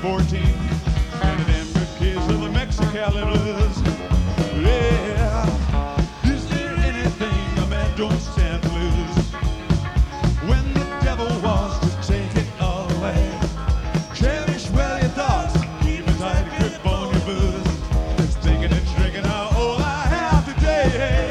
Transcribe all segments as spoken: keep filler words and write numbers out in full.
fourteen, and the damn good kids of the Mexicali blues. Yeah, is there anything a man don't stand to lose? When the devil wants to take it all away, cherish well your thoughts, keep a tight grip on your booze. It's thinking and drinking out all I have today.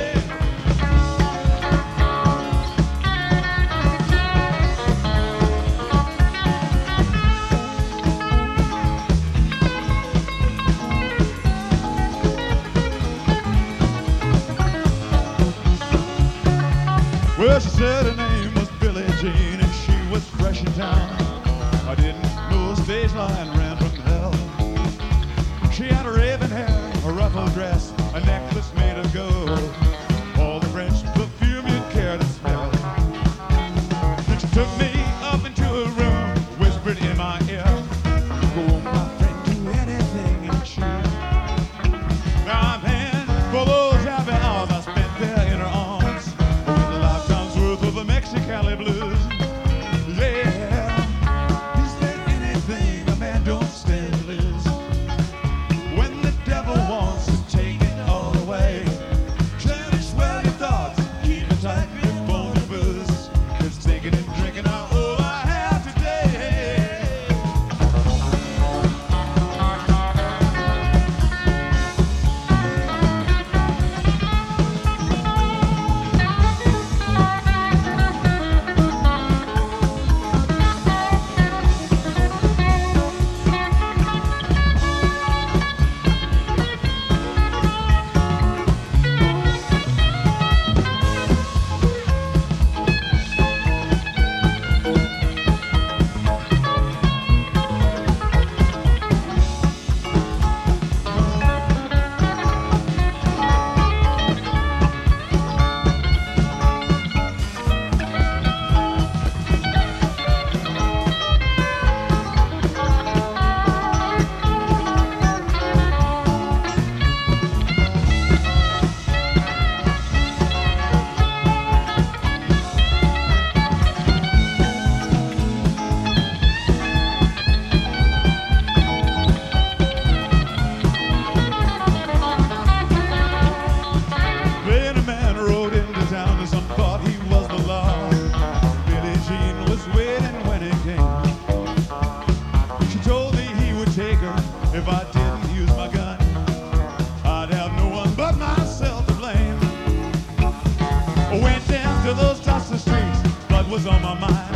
Well, she said her name was Billie Jean and she was fresh in town. I didn't know a stage line ran from hell. She had a raven hair, a ruffled dress, a necklace made of gold, all the French perfume you'd care to smell. Then she took me up into her room, whispered in my ear, "Go on, my friend, do anything you choose." Now I'm paying for those happy hours I spent there in her arms, with a lifetime's worth of the Mexicali blues. Yeah, is there anything a man don't stand to lose? When the devil wants to take it all away, cherish well your thoughts, keep a tight grip on your booze. It's taking and drinking out all I have today. Then a man rode into town and some thought he was the law. Billie Jean was waiting when he came. She told me he would take her if I didn't use my gun. I'd have no one but myself to blame. I went down to those dusty streets, blood was on my mind.